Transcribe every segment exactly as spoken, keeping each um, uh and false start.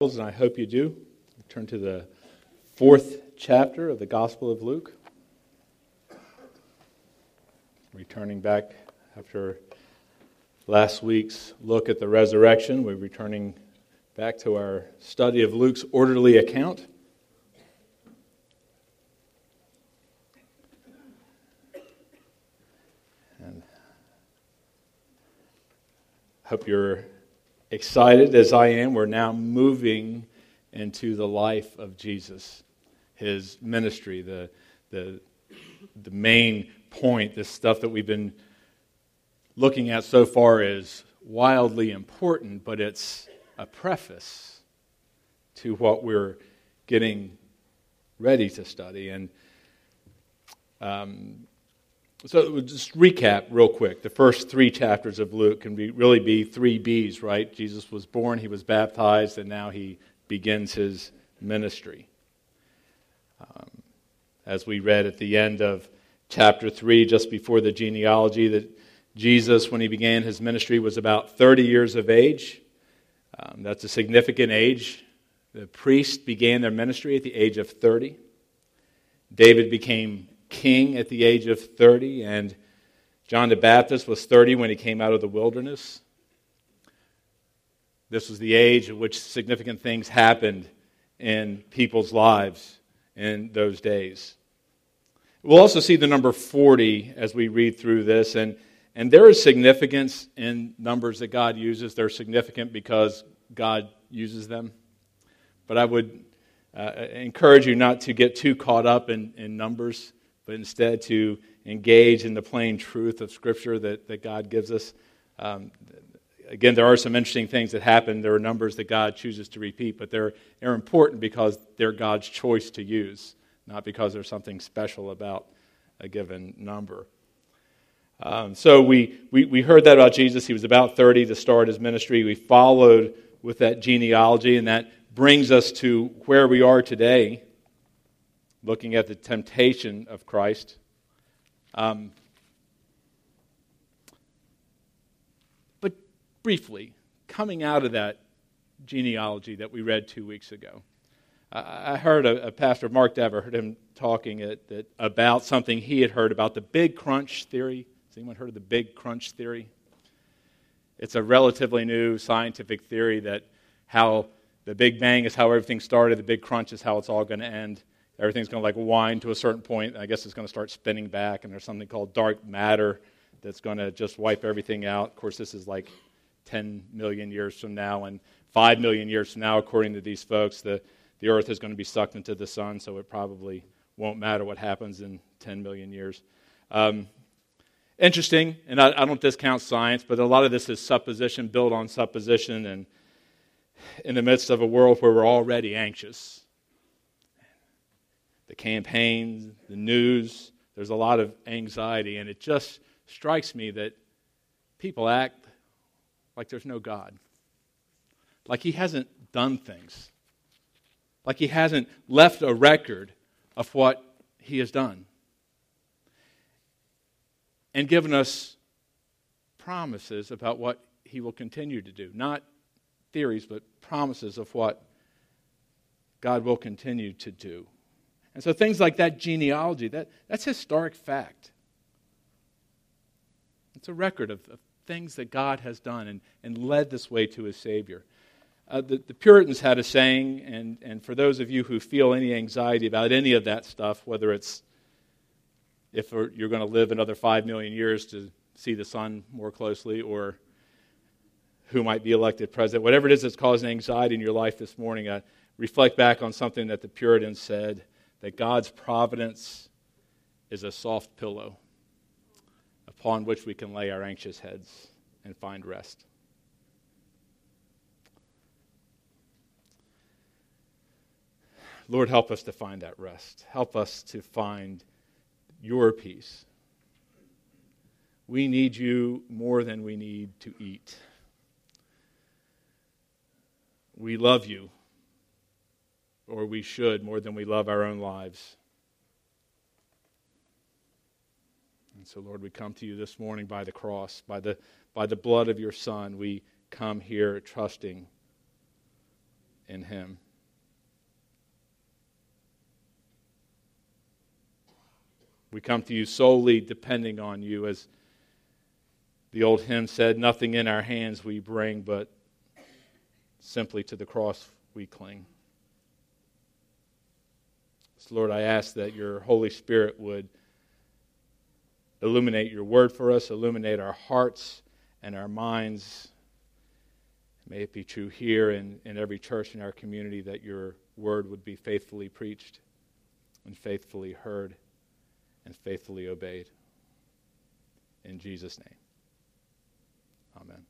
And I hope you do. Turn to the fourth chapter of the Gospel of Luke. Returning back after last week's look at the resurrection, we're returning back to our study of Luke's orderly account. And I hope you're excited as I am. We're now moving into the life of Jesus, his ministry, the the the main point, this stuff that we've been looking at so far is wildly important, but it's a preface to what we're getting ready to study. And um, so we'll just recap real quick. The first three chapters of Luke can be, really be three B's, right? Jesus was born, he was baptized, and now he begins his ministry. Um, as we read at the end of chapter three, just before the genealogy, that Jesus, when he began his ministry, was about thirty years of age. Um, that's a significant age. The priests began their ministry at the age of thirty. David became king at the age of thirty, and John the Baptist was thirty when he came out of the wilderness. This was the age at which significant things happened in people's lives in those days. We'll also see the number forty as we read through this, and, and there is significance in numbers that God uses. They're significant because God uses them. But I would uh, encourage you not to get too caught up in, in numbers, but instead to engage in the plain truth of Scripture that, that God gives us. Um, again, there are some interesting things that happen. There are numbers that God chooses to repeat, but they're, they're important because they're God's choice to use, not because there's something special about a given number. Um, so we, we, we heard that about Jesus. He was about thirty to start his ministry. We followed with that genealogy, and that brings us to where we are today, looking at the temptation of Christ. Um, but briefly, coming out of that genealogy that we read two weeks ago, I, I heard a, a pastor, Mark Dever, heard him talking at, at, about something he had heard about the Big Crunch theory. Has anyone heard of the Big Crunch theory? It's a relatively new scientific theory that how the Big Bang is how everything started, the Big Crunch is how it's all going to end. Everything's going to like wind to a certain point. I guess it's going to start spinning back, and there's something called dark matter that's going to just wipe everything out. Of course, this is like ten million years from now, and five million years from now, according to these folks, the, the Earth is going to be sucked into the sun, so it probably won't matter what happens in ten million years. Um, interesting, and I, I don't discount science, but a lot of this is supposition, built on supposition, and in the midst of a world where we're already anxious. The campaigns, the news, there's a lot of anxiety, and it just strikes me that people act like there's no God. Like he hasn't done things. Like he hasn't left a record of what he has done. And given us promises about what he will continue to do. Not theories, but promises of what God will continue to do. And so things like that genealogy, that, that's historic fact. It's a record of, of things that God has done and, and led this way to his Savior. Uh, the, the Puritans had a saying, and, and for those of you who feel any anxiety about any of that stuff, whether it's if you're going to live another five million years to see the sun more closely, or who might be elected president, whatever it is that's causing anxiety in your life this morning, uh, reflect back on something that the Puritans said, that God's providence is a soft pillow upon which we can lay our anxious heads and find rest. Lord, help us to find that rest. Help us to find your peace. We need you more than we need to eat. We love you, or we should, more than we love our own lives. And so, Lord, we come to you this morning by the cross, by the by the blood of your Son. We come here trusting in him. We come to you solely depending on you. As the old hymn said, nothing in our hands we bring, but simply to the cross we cling. So Lord, I ask that your Holy Spirit would illuminate your word for us, illuminate our hearts and our minds. May it be true here in, in every church in our community that your word would be faithfully preached and faithfully heard and faithfully obeyed. In Jesus' name, amen.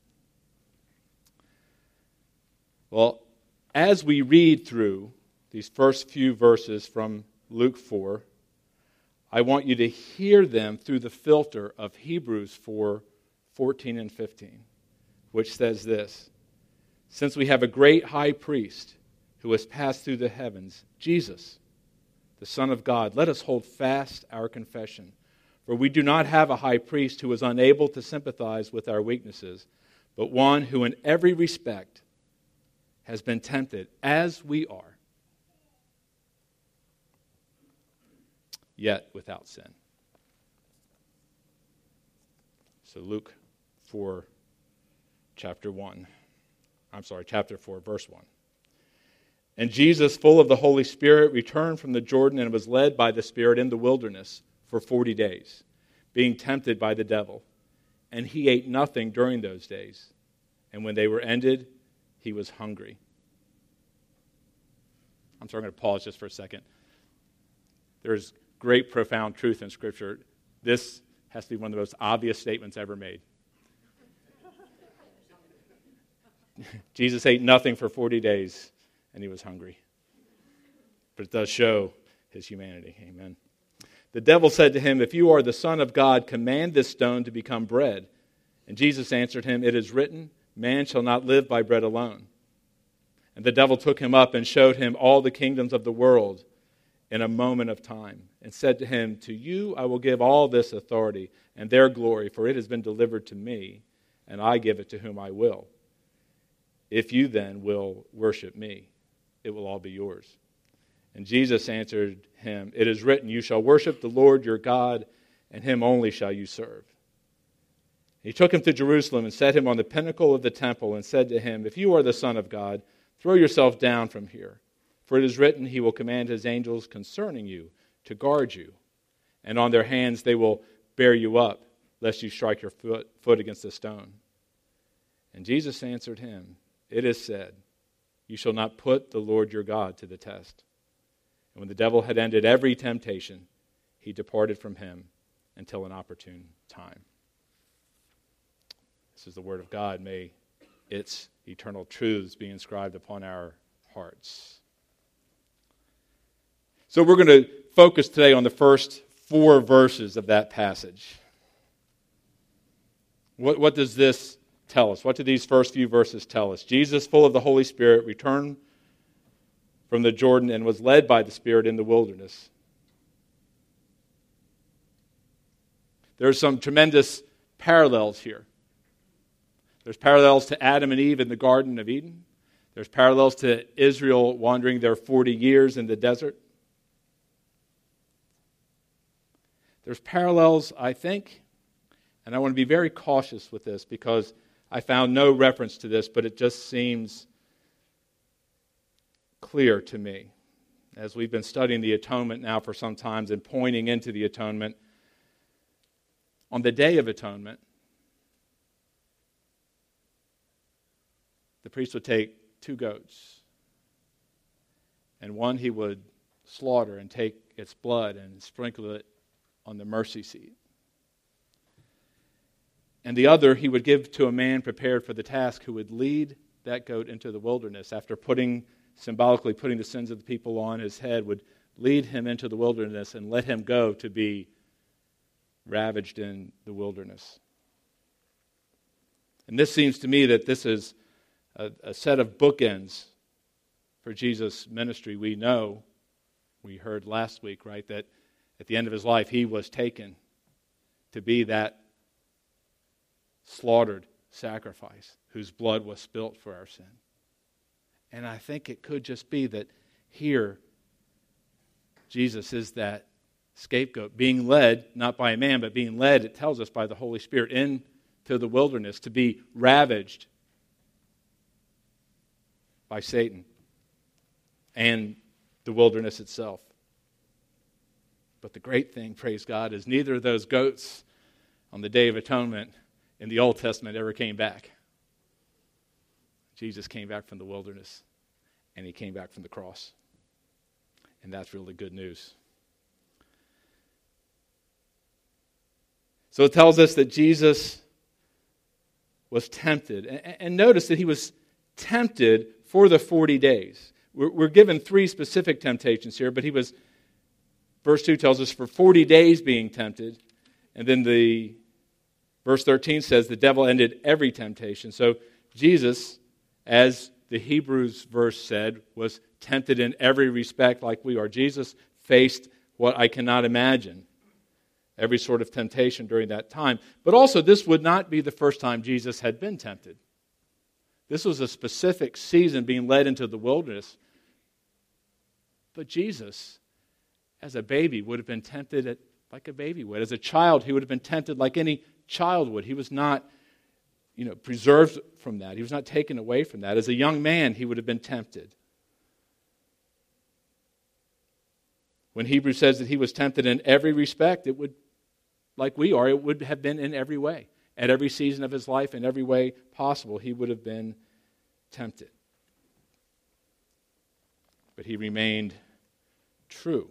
Well, as we read through these first few verses from Luke four, I want you to hear them through the filter of Hebrews four, fourteen and fifteen, which says this: since we have a great high priest who has passed through the heavens, Jesus, the Son of God, let us hold fast our confession. For we do not have a high priest who is unable to sympathize with our weaknesses, but one who in every respect has been tempted as we are, yet without sin. So Luke four, chapter one. I'm sorry, chapter four, verse one. And Jesus, full of the Holy Spirit, returned from the Jordan and was led by the Spirit in the wilderness for forty days, being tempted by the devil. And he ate nothing during those days. And when they were ended, he was hungry. I'm sorry, I'm going to pause just for a second. There's great, profound truth in Scripture. This has to be one of the most obvious statements ever made. Jesus ate nothing for forty days, and he was hungry. But it does show his humanity. Amen. The devil said to him, if you are the Son of God, command this stone to become bread. And Jesus answered him, it is written, man shall not live by bread alone. And the devil took him up and showed him all the kingdoms of the world in a moment of time, and said to him, to you I will give all this authority and their glory, for it has been delivered to me, and I give it to whom I will. If you then will worship me, it will all be yours. And Jesus answered him, it is written, you shall worship the Lord your God, and him only shall you serve. He took him to Jerusalem and set him on the pinnacle of the temple and said to him, if you are the Son of God, throw yourself down from here. For it is written, he will command his angels concerning you to guard you, and on their hands they will bear you up, lest you strike your foot, foot against a stone. And Jesus answered him, it is said, you shall not put the Lord your God to the test. And when the devil had ended every temptation, he departed from him until an opportune time. This is the word of God. May its eternal truths be inscribed upon our hearts. So we're going to focus today on the first four verses of that passage. What, what does this tell us? What do these first few verses tell us? Jesus, full of the Holy Spirit, returned from the Jordan and was led by the Spirit in the wilderness. There are some tremendous parallels here. There's parallels to Adam and Eve in the Garden of Eden. There's parallels to Israel wandering their forty years in the desert. There's parallels, I think, and I want to be very cautious with this because I found no reference to this, but it just seems clear to me. As we've been studying the atonement now for some time and pointing into the atonement, on the Day of Atonement, the priest would take two goats, and one he would slaughter and take its blood and sprinkle it on the mercy seat. And the other he would give to a man prepared for the task who would lead that goat into the wilderness after putting, symbolically putting the sins of the people on his head, would lead him into the wilderness and let him go to be ravaged in the wilderness. And this seems to me that this is a, a set of bookends for Jesus' ministry. We know, we heard last week, right, that at the end of his life, he was taken to be that slaughtered sacrifice whose blood was spilt for our sin. And I think it could just be that here, Jesus is that scapegoat, being led, not by a man, but being led, it tells us, by the Holy Spirit into the wilderness to be ravaged by Satan and the wilderness itself. But the great thing, praise God, is neither of those goats on the Day of Atonement in the Old Testament ever came back. Jesus came back from the wilderness, and he came back from the cross. And that's really good news. So it tells us that Jesus was tempted. And notice that he was tempted for the forty days. We're given three specific temptations here, but he was, verse two tells us, for forty days being tempted. And then the verse thirteen says the devil ended every temptation. So Jesus, as the Hebrews verse said, was tempted in every respect like we are. Jesus faced what I cannot imagine, every sort of temptation during that time. But also, this would not be the first time Jesus had been tempted. This was a specific season being led into the wilderness. But Jesus, as a baby, would have been tempted at, like a baby would. As a child, he would have been tempted like any child would. He was not, you know, preserved from that. He was not taken away from that. As a young man, he would have been tempted. When Hebrews says that he was tempted in every respect, it would, like we are, it would have been in every way. At every season of his life, in every way possible, he would have been tempted. But he remained true.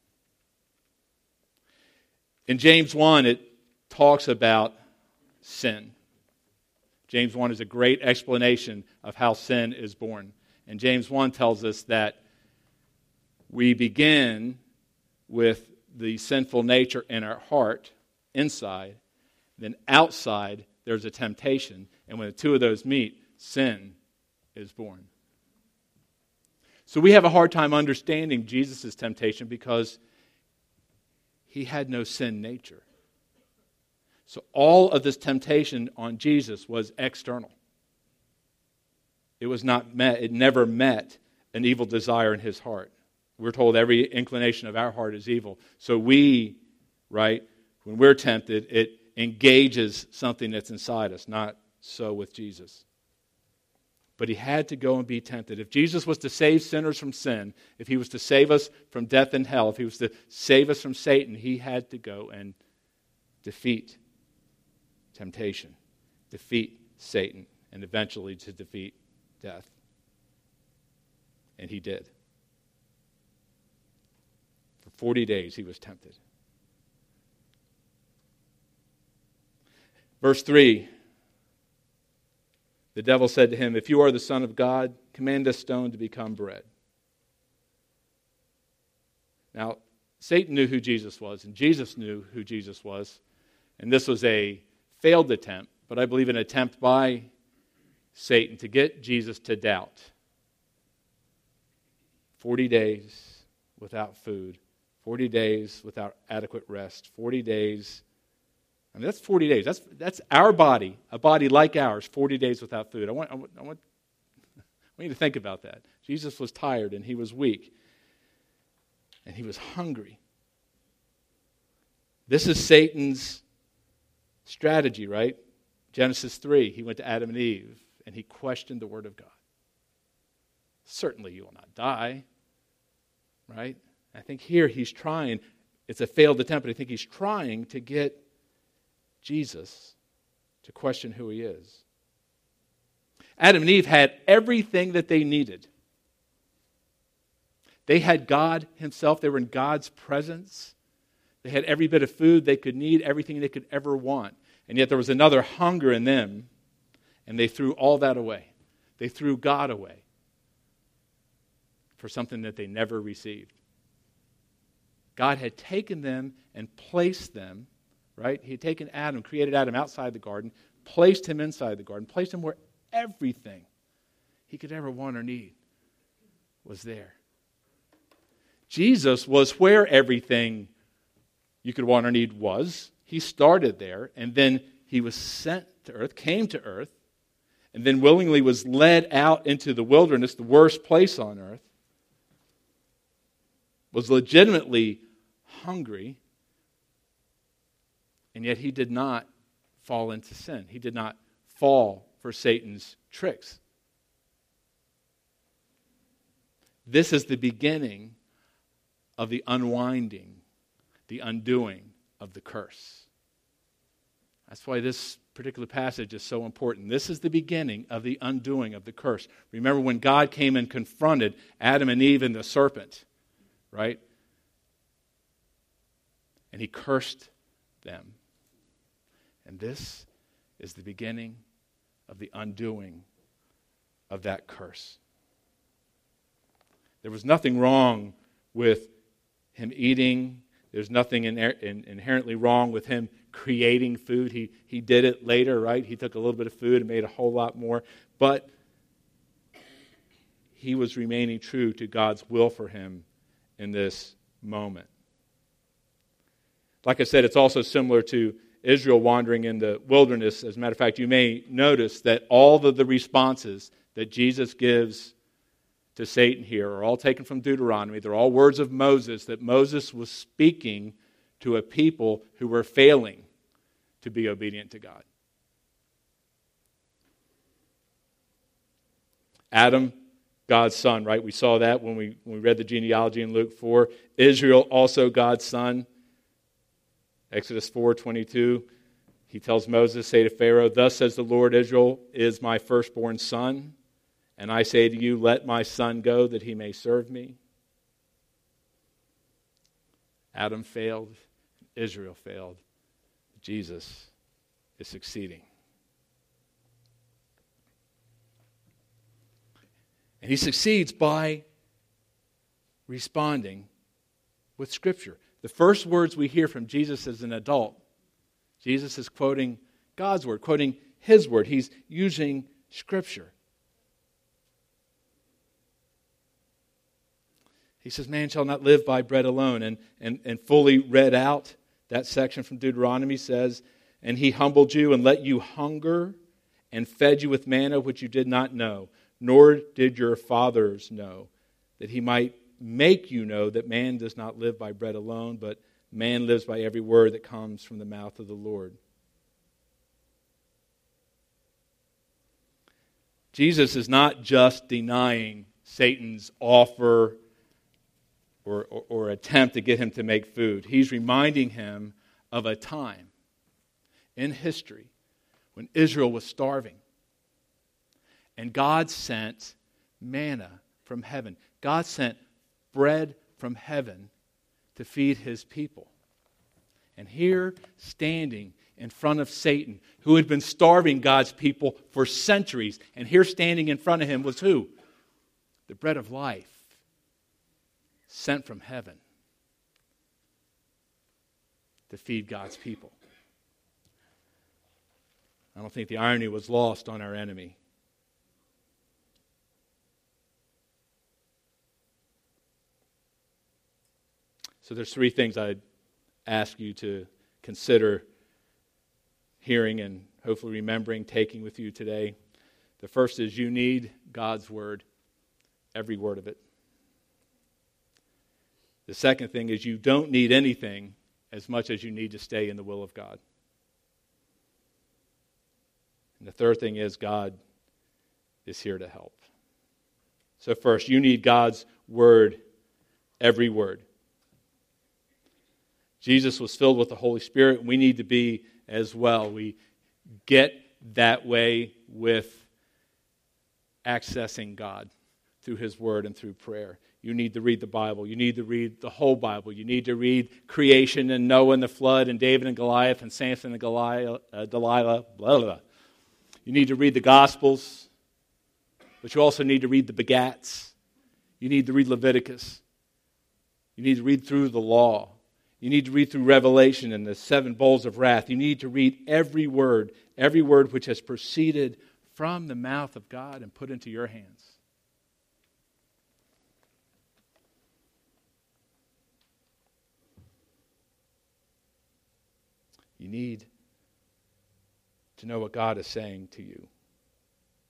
In James one, it talks about sin. James one is a great explanation of how sin is born. And James one tells us that we begin with the sinful nature in our heart, inside. Then outside, there's a temptation. And when the two of those meet, sin is born. So we have a hard time understanding Jesus' temptation because he had no sin nature. So all of this temptation on Jesus was external. It was not met, it never met an evil desire in his heart. We're told every inclination of our heart is evil. So we, right, when we're tempted, it engages something that's inside us, not so with Jesus. But he had to go and be tempted. If Jesus was to save sinners from sin, if he was to save us from death and hell, if he was to save us from Satan, he had to go and defeat temptation, defeat Satan, and eventually to defeat death. And he did. For forty days he was tempted. Verse three, the devil said to him, "If you are the Son of God, command this stone to become bread." Now, Satan knew who Jesus was, and Jesus knew who Jesus was. And this was a failed attempt, but I believe an attempt by Satan to get Jesus to doubt. Forty days without food, forty days without adequate rest, forty days. I mean, that's forty days. That's that's our body, a body like ours, forty days without food. I want, I want, I want, I want you to think about that. Jesus was tired and he was weak. And he was hungry. This is Satan's strategy, right? Genesis three, he went to Adam and Eve and he questioned the word of God. Certainly you will not die, right? I think here he's trying, it's a failed attempt, but I think he's trying to get Jesus to question who he is. Adam and Eve had everything that they needed. They had God himself. They were in God's presence. They had every bit of food they could need, everything they could ever want. And yet there was another hunger in them, and they threw all that away. They threw God away for something that they never received. God had taken them and placed them, right? He had taken Adam, created Adam outside the garden, placed him inside the garden, placed him where everything he could ever want or need was there. Jesus was where everything you could want or need was. He started there, and then he was sent to earth, came to earth, and then willingly was led out into the wilderness, the worst place on earth, was legitimately hungry, and yet he did not fall into sin. He did not fall for Satan's tricks. This is the beginning of the unwinding, the undoing of the curse. That's why this particular passage is so important. This is the beginning of the undoing of the curse. Remember when God came and confronted Adam and Eve and the serpent, right? And he cursed them. And this is the beginning of the undoing of that curse. There was nothing wrong with him eating. There's nothing in, in, inherently wrong with him creating food. He, he did it later, right? He took a little bit of food and made a whole lot more. But he was remaining true to God's will for him in this moment. Like I said, it's also similar to Israel wandering in the wilderness. As a matter of fact, you may notice that all of the responses that Jesus gives to Satan here are all taken from Deuteronomy. They're all words of Moses, that Moses was speaking to a people who were failing to be obedient to God. Adam, God's son, right? We saw that when we, when we read the genealogy in Luke four. Israel, also God's son. Exodus four twenty-two, he tells Moses, say to Pharaoh, thus says the Lord, Israel is my firstborn son, and I say to you, let my son go that he may serve me. Adam failed, Israel failed. Jesus is succeeding. And he succeeds by responding with Scripture. The first words we hear from Jesus as an adult, Jesus is quoting God's word, quoting his word. He's using Scripture. He says, man shall not live by bread alone. And, and, and fully read out, that section from Deuteronomy says, and he humbled you and let you hunger and fed you with manna which you did not know, nor did your fathers know, that he might make you know that man does not live by bread alone, but man lives by every word that comes from the mouth of the Lord. Jesus is not just denying Satan's offer or, or, or attempt to get him to make food. He's reminding him of a time in history when Israel was starving. And God sent manna from heaven. God sent bread from heaven to feed his people. And here, standing in front of Satan, who had been starving God's people for centuries, and here standing in front of him was who? The bread of life, sent from heaven to feed God's people. I don't think the irony was lost on our enemy. So there's three things I'd ask you to consider hearing and hopefully remembering, taking with you today. The first is you need God's word, every word of it. The second thing is you don't need anything as much as you need to stay in the will of God. And the third thing is God is here to help. So first, you need God's word, every word. Jesus was filled with the Holy Spirit, and we need to be as well. We get that way with accessing God through his word and through prayer. You need to read the Bible. You need to read the whole Bible. You need to read creation and Noah and the flood and David and Goliath and Samson and Goliath, uh, Delilah, blah, blah, blah. You need to read the Gospels, but you also need to read the Begats. You need to read Leviticus. You need to read through the law. You need to read through Revelation and the seven bowls of wrath. You need to read every word, every word which has proceeded from the mouth of God and put into your hands. You need to know what God is saying to you.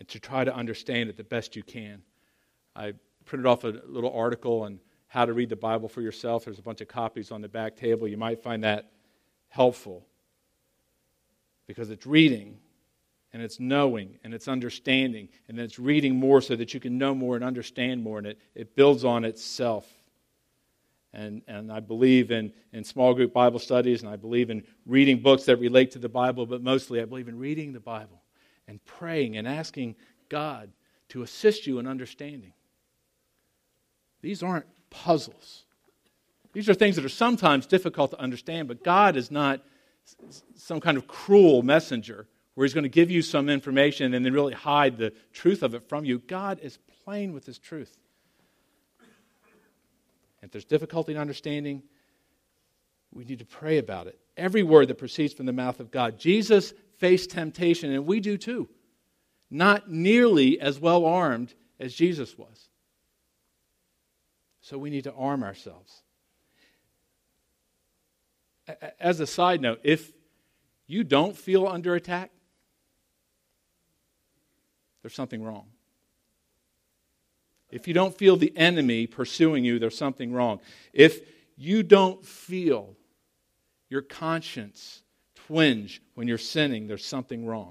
and to try to understand it the best you can. I printed off a little article on how to read the Bible for yourself. There's a bunch of copies on the back table. You might find that helpful because it's reading and it's knowing and it's understanding and then it's reading more so that you can know more and understand more, and it, it builds on itself. And, and I believe in, in small group Bible studies, and I believe in reading books that relate to the Bible, but mostly I believe in reading the Bible and praying and asking God to assist you in understanding. These aren't puzzles. These are things that are sometimes difficult to understand, but God is not some kind of cruel messenger where He's going to give you some information and then really hide the truth of it from you. God is plain with His truth. If there's difficulty in understanding, we need to pray about it. Every word that proceeds from the mouth of God. Jesus faced temptation, and we do too. Not nearly as well armed as Jesus was. So we need to arm ourselves. As a side note, if you don't feel under attack, there's something wrong. If you don't feel the enemy pursuing you, there's something wrong. If you don't feel your conscience twinge when you're sinning, there's something wrong.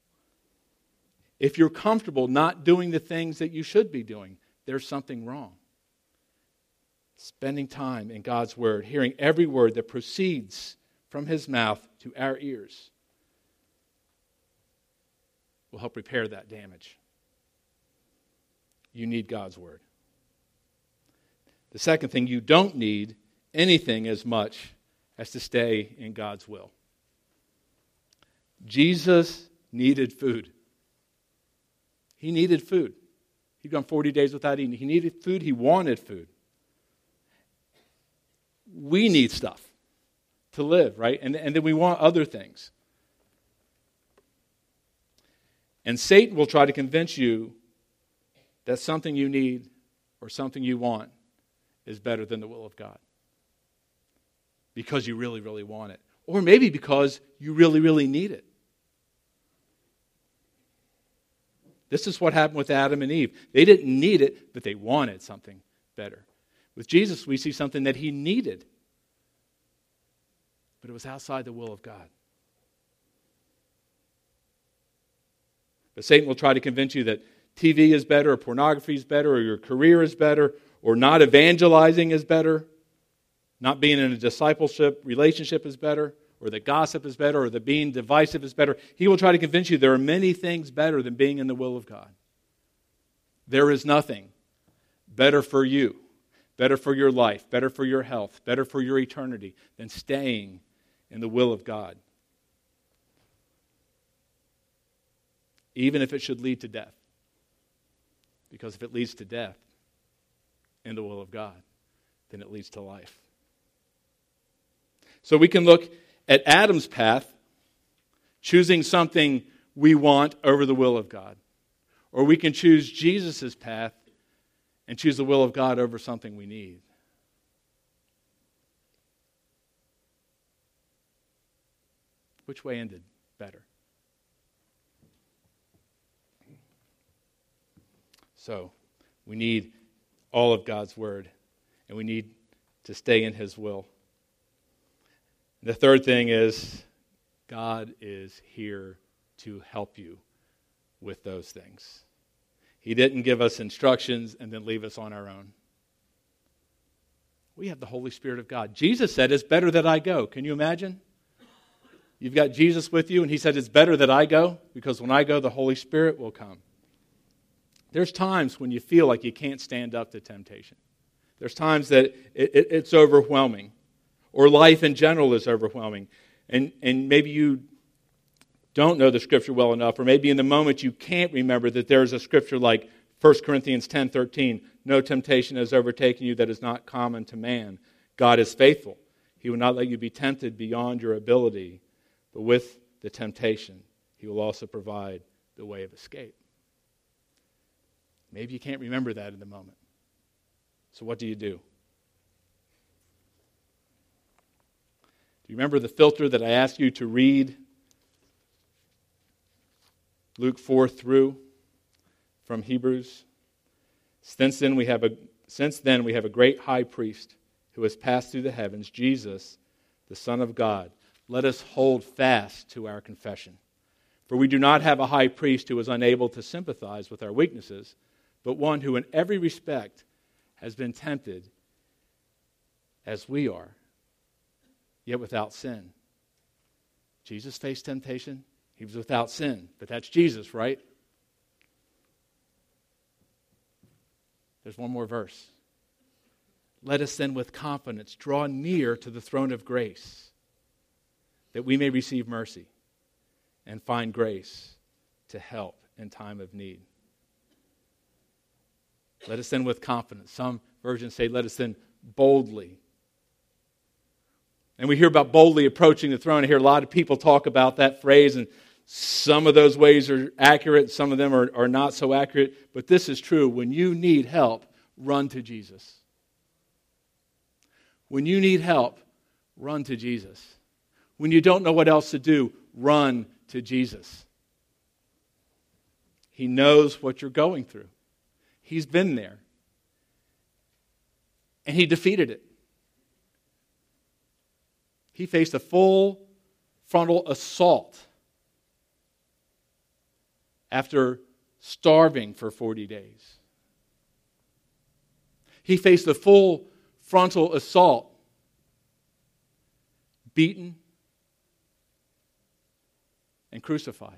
If you're comfortable not doing the things that you should be doing, there's something wrong. Spending time in God's Word, hearing every word that proceeds from His mouth to our ears, will help repair that damage. You need God's Word. The second thing, you don't need anything as much as to stay in God's will. Jesus needed food. He needed food. He'd gone forty days without eating. He needed food. He wanted food. We need stuff to live, right? And, and then we want other things. And Satan will try to convince you that something you need or something you want is better than the will of God. Because you really, really want it. Or maybe because you really, really need it. This is what happened with Adam and Eve. They didn't need it, but they wanted something better. With Jesus, we see something that He needed, but it was outside the will of God. But Satan will try to convince you that T V is better, or pornography is better, or your career is better, or not evangelizing is better, not being in a discipleship relationship is better, or that gossip is better, or that being divisive is better. He will try to convince you there are many things better than being in the will of God. There is nothing better for you, better for your life, better for your health, better for your eternity than staying in the will of God. Even if it should lead to death. Because if it leads to death in the will of God, then it leads to life. So we can look at Adam's path, choosing something we want over the will of God. Or we can choose Jesus' path and choose the will of God over something we need. Which way ended better? So, we need all of God's Word, and we need to stay in His will. The third thing is, God is here to help you with those things. He didn't give us instructions and then leave us on our own. We have the Holy Spirit of God. Jesus said, it's better that I go. Can you imagine? You've got Jesus with you, and He said, it's better that I go, because when I go, the Holy Spirit will come. There's times when you feel like you can't stand up to temptation. There's times that it, it, it's overwhelming, or life in general is overwhelming. And, and maybe you don't know the Scripture well enough, or maybe in the moment you can't remember that there's a Scripture like First Corinthians ten thirteen, no temptation has overtaken you that is not common to man. God is faithful. He will not let you be tempted beyond your ability, but with the temptation, He will also provide the way of escape. Maybe you can't remember that in the moment. So what do you do? Do you remember the filter that I asked you to read Luke four through? from Hebrews. Since then we have a since then we have a great high priest who has passed through the heavens, Jesus, the Son of God. Let us hold fast to our confession. For we do not have a high priest who is unable to sympathize with our weaknesses, but one who in every respect has been tempted as we are, yet without sin. Jesus faced temptation. He was without sin. But that's Jesus, right? There's one more verse. Let us then with confidence draw near to the throne of grace, that we may receive mercy and find grace to help in time of need. Let us then with confidence. Some versions say, let us then boldly. And we hear about boldly approaching the throne. I hear a lot of people talk about that phrase, and some of those ways are accurate, some of them are, are not so accurate. But this is true. When you need help, run to Jesus. When you need help, run to Jesus. When you don't know what else to do, run to Jesus. He knows what you're going through. He's been there. And he defeated it. He faced a full frontal assault after starving for forty days. He faced a full frontal assault, beaten and crucified.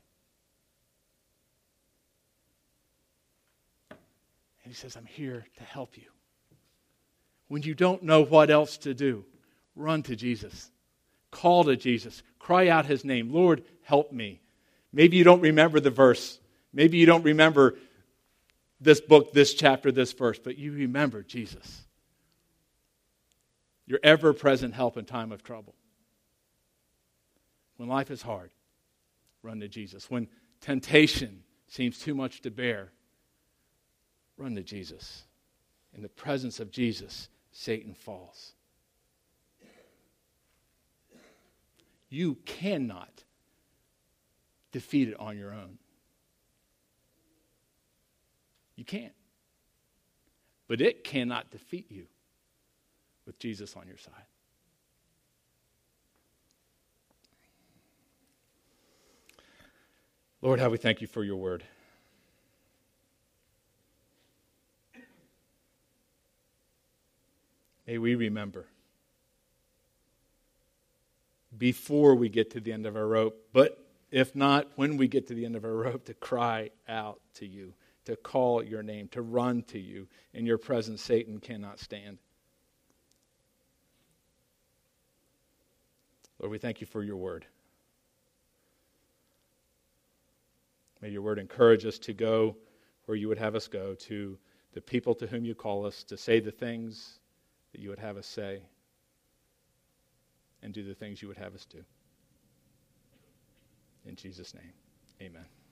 And he says, I'm here to help you. When you don't know what else to do, run to Jesus. Call to Jesus. Cry out his name. Lord, help me. Maybe you don't remember the verse. Maybe you don't remember this book, this chapter, this verse, but you remember Jesus. Your ever-present help in time of trouble. When life is hard, run to Jesus. When temptation seems too much to bear, run to Jesus. In the presence of Jesus, Satan falls. You cannot defeat it on your own. You can't. But it cannot defeat you with Jesus on your side. Lord, how we thank you for your word. May we remember before we get to the end of our rope, but if not, when we get to the end of our rope, to cry out to you, to call your name, to run to you. In your presence, Satan cannot stand. Lord, we thank you for your word. May your word encourage us to go where you would have us go, to the people to whom you call us, to say the things that you would have us say, and do the things you would have us do. In Jesus' name, amen.